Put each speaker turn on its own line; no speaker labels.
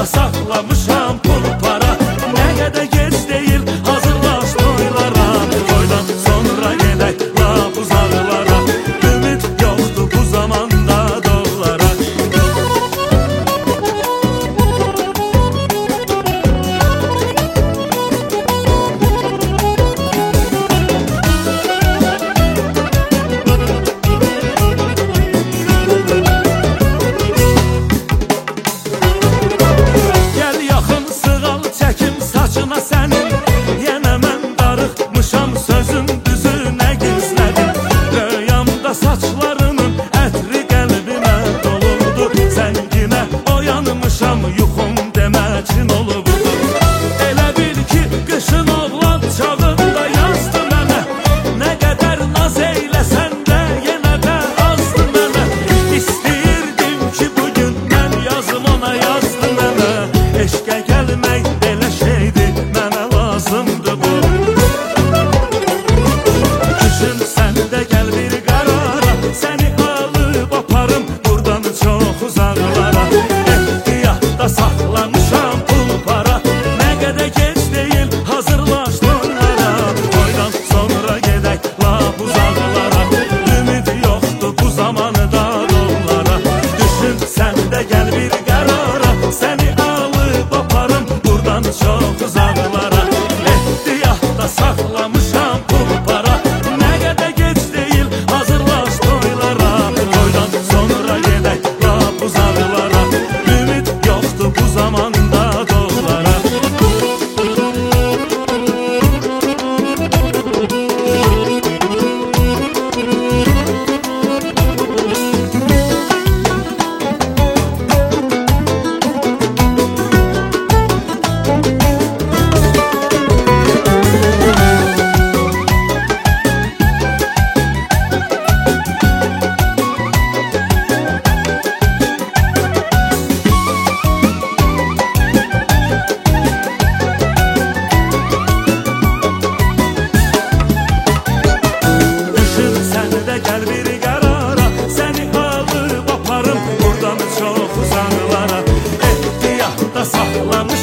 saxlamışam pul para. Nə qədər gec deyil, hazırlaş toylara. Toydan sonra gedək lap uzaqlara. Ümid yoxdur bu zamanda dağlara. Sənin yenə mən darıxmışam, sözün düzü nə gizlədim. Röyamda saçlarının ətri qəlbimə dolurdu. Zənginə oyanmışam, yuxum deməçin olubdu. Elə bil ki qışın oğlan çağında yazdı mənə. Nə qədər naz eyləsən də yenə də azdı mənə. İstəyirdim ki bugün mən yazım ona, yazdı mənə. Eşqə gəlmək belə şeydir, mənə lazımdır bu. Kışın sən də gəl bir qərara, səni alıb aparım buradan çox uzaqlara. Ehtiyatda saxlamışam pul para, nə qədər gec deyil, hazırlaş toylara. Toydan sonra gedək lap uzaqlara. Ümid yoxdur bu zamanıda dollara. Düşün sən də gəl bir qərara, səni alıb aparım buradan çox uzaqlara. Ehtiyatda saxlamışam pul para, nə qədər gec deyil, hazırlaş toylara. Toydan sonra gedək lap uzaqlara. Ümid yoxdur bu zamanda dağlara. Gəl bir qərara, səni alıb aparım buradan çox uzaqlara. Ehtiyatda saxlamışam